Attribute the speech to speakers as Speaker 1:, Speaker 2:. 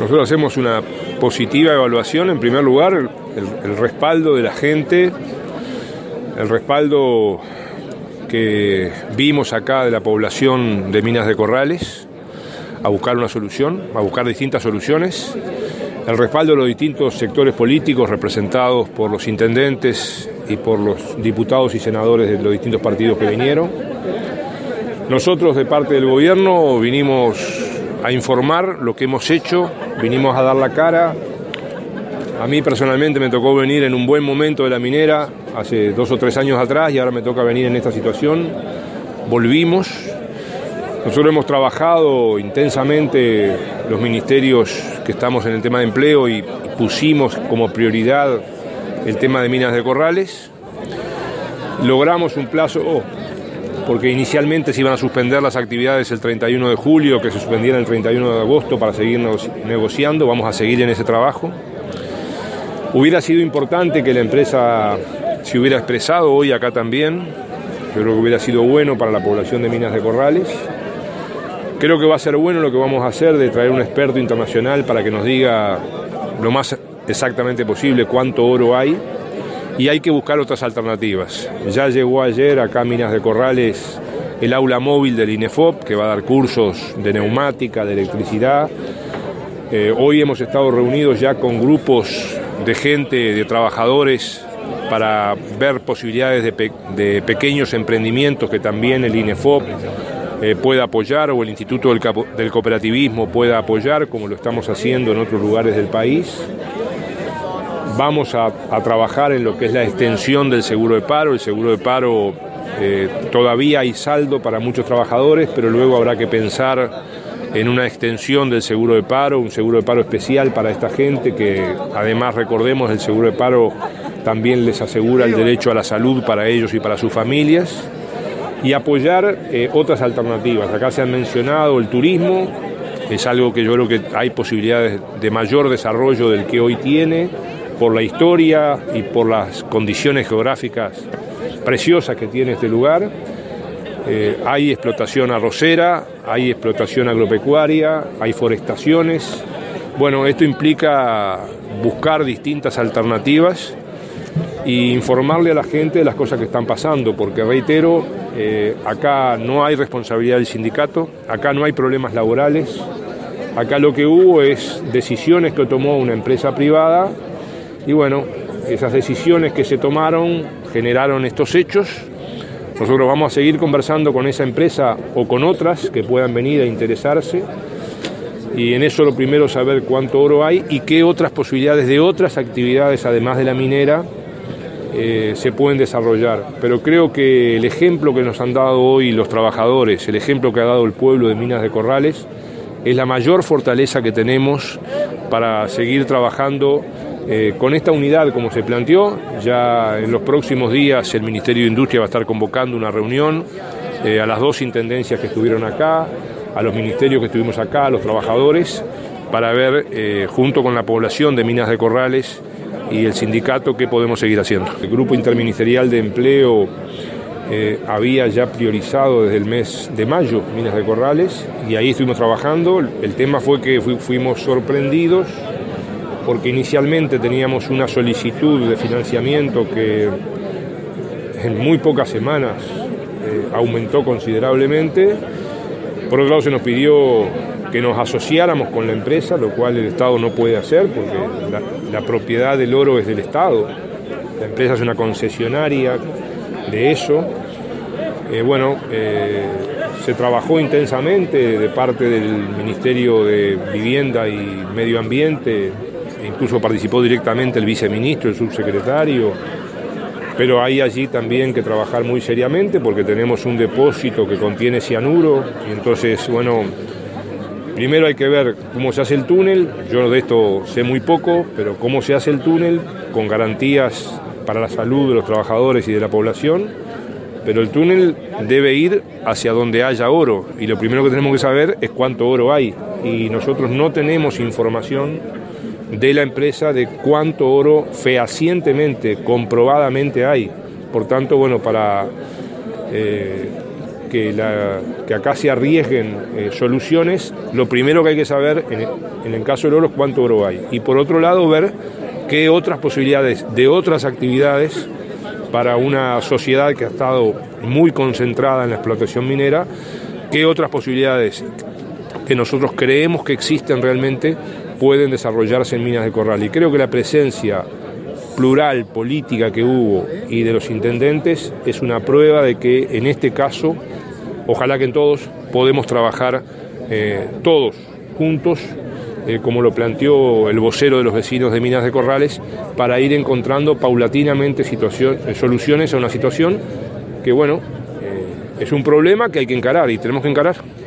Speaker 1: Nosotros hacemos una positiva evaluación, en primer lugar, el respaldo de la gente, el respaldo que vimos acá de la población de Minas de Corrales, a buscar una solución, a buscar distintas soluciones, el respaldo de los distintos sectores políticos representados por los intendentes y por los diputados y senadores de los distintos partidos que vinieron. Nosotros, de parte del gobierno, vinimos a informar lo que hemos hecho, vinimos a dar la cara. A mí personalmente me tocó venir en un buen momento de la minera, hace 2 o 3 años atrás, y ahora me toca venir en esta situación. Volvimos. Nosotros hemos trabajado intensamente los ministerios que estamos en el tema de empleo y pusimos como prioridad el tema de Minas de Corrales. Logramos un plazo, porque inicialmente se iban a suspender las actividades el 31 de julio, que se suspendieran el 31 de agosto para seguir negociando. Vamos a seguir en ese trabajo. Hubiera sido importante que la empresa se hubiera expresado hoy acá también. Yo creo que hubiera sido bueno para la población de Minas de Corrales. Creo que va a ser bueno lo que vamos a hacer de traer un experto internacional para que nos diga lo más exactamente posible cuánto oro hay, y hay que buscar otras alternativas. Ya llegó ayer acá a Minas de Corrales el aula móvil del INEFOP, que va a dar cursos de neumática, de electricidad. Hoy hemos estado reunidos ya con grupos de gente, de trabajadores, para ver posibilidades de pequeños emprendimientos que también el INEFOP pueda apoyar, o el Instituto del Cooperativismo pueda apoyar, como lo estamos haciendo en otros lugares del país. Vamos a trabajar en lo que es la extensión del seguro de paro. El seguro de paro todavía hay saldo para muchos trabajadores, pero luego habrá que pensar en una extensión del seguro de paro, un seguro de paro especial para esta gente, que además, recordemos, el seguro de paro también les asegura el derecho a la salud para ellos y para sus familias. Y apoyar otras alternativas. Acá se han mencionado el turismo, es algo que yo creo que hay posibilidades de mayor desarrollo del que hoy tiene, por la historia y por las condiciones geográficas preciosas que tiene este lugar. Hay explotación arrocera, hay explotación agropecuaria, hay forestaciones. Bueno, esto implica buscar distintas alternativas e informarle a la gente de las cosas que están pasando, porque reitero, acá no hay responsabilidad del sindicato, acá no hay problemas laborales, acá lo que hubo es decisiones que tomó una empresa privada, y bueno, esas decisiones que se tomaron generaron estos hechos. Nosotros vamos a seguir conversando con esa empresa o con otras que puedan venir a interesarse, y en eso lo primero es saber cuánto oro hay y qué otras posibilidades de otras actividades, además de la minera, se pueden desarrollar. Pero creo que el ejemplo que nos han dado hoy los trabajadores, el ejemplo que ha dado el pueblo de Minas de Corrales, es la mayor fortaleza que tenemos para seguir trabajando con esta unidad como se planteó. Ya en los próximos días el Ministerio de Industria va a estar convocando una reunión a las 2 intendencias que estuvieron acá, a los ministerios que estuvimos acá, a los trabajadores, para ver junto con la población de Minas de Corrales y el sindicato qué podemos seguir haciendo. El Grupo Interministerial de Empleo había ya priorizado desde el mes de mayo Minas de Corrales, y ahí estuvimos trabajando. El tema fue que fuimos sorprendidos porque inicialmente teníamos una solicitud de financiamiento que en muy pocas semanas aumentó considerablemente. Por otro lado, se nos pidió que nos asociáramos con la empresa, lo cual el Estado no puede hacer porque la propiedad del oro es del Estado. La empresa es una concesionaria de eso. Se trabajó intensamente de parte del Ministerio de Vivienda y Medio Ambiente, e incluso participó directamente el viceministro, el subsecretario, pero hay allí también que trabajar muy seriamente porque tenemos un depósito que contiene cianuro, y entonces, primero hay que ver cómo se hace el túnel. Yo de esto sé muy poco, pero cómo se hace el túnel con garantías para la salud de los trabajadores y de la población. Pero el túnel debe ir hacia donde haya oro, y lo primero que tenemos que saber es cuánto oro hay, y nosotros no tenemos información de la empresa de cuánto oro fehacientemente, comprobadamente hay. Por tanto, para que acá se arriesguen soluciones, lo primero que hay que saber en el caso del oro es cuánto oro hay. Y por otro lado, ver qué otras posibilidades de otras actividades para una sociedad que ha estado muy concentrada en la explotación minera, qué otras posibilidades que nosotros creemos que existen realmente pueden desarrollarse en Minas de Corral. Y creo que la presencia plural política que hubo y de los intendentes es una prueba de que en este caso, ojalá que en todos, podemos trabajar todos juntos, como lo planteó el vocero de los vecinos de Minas de Corrales, para ir encontrando paulatinamente soluciones a una situación que, bueno, es un problema que hay que encarar y tenemos que encarar.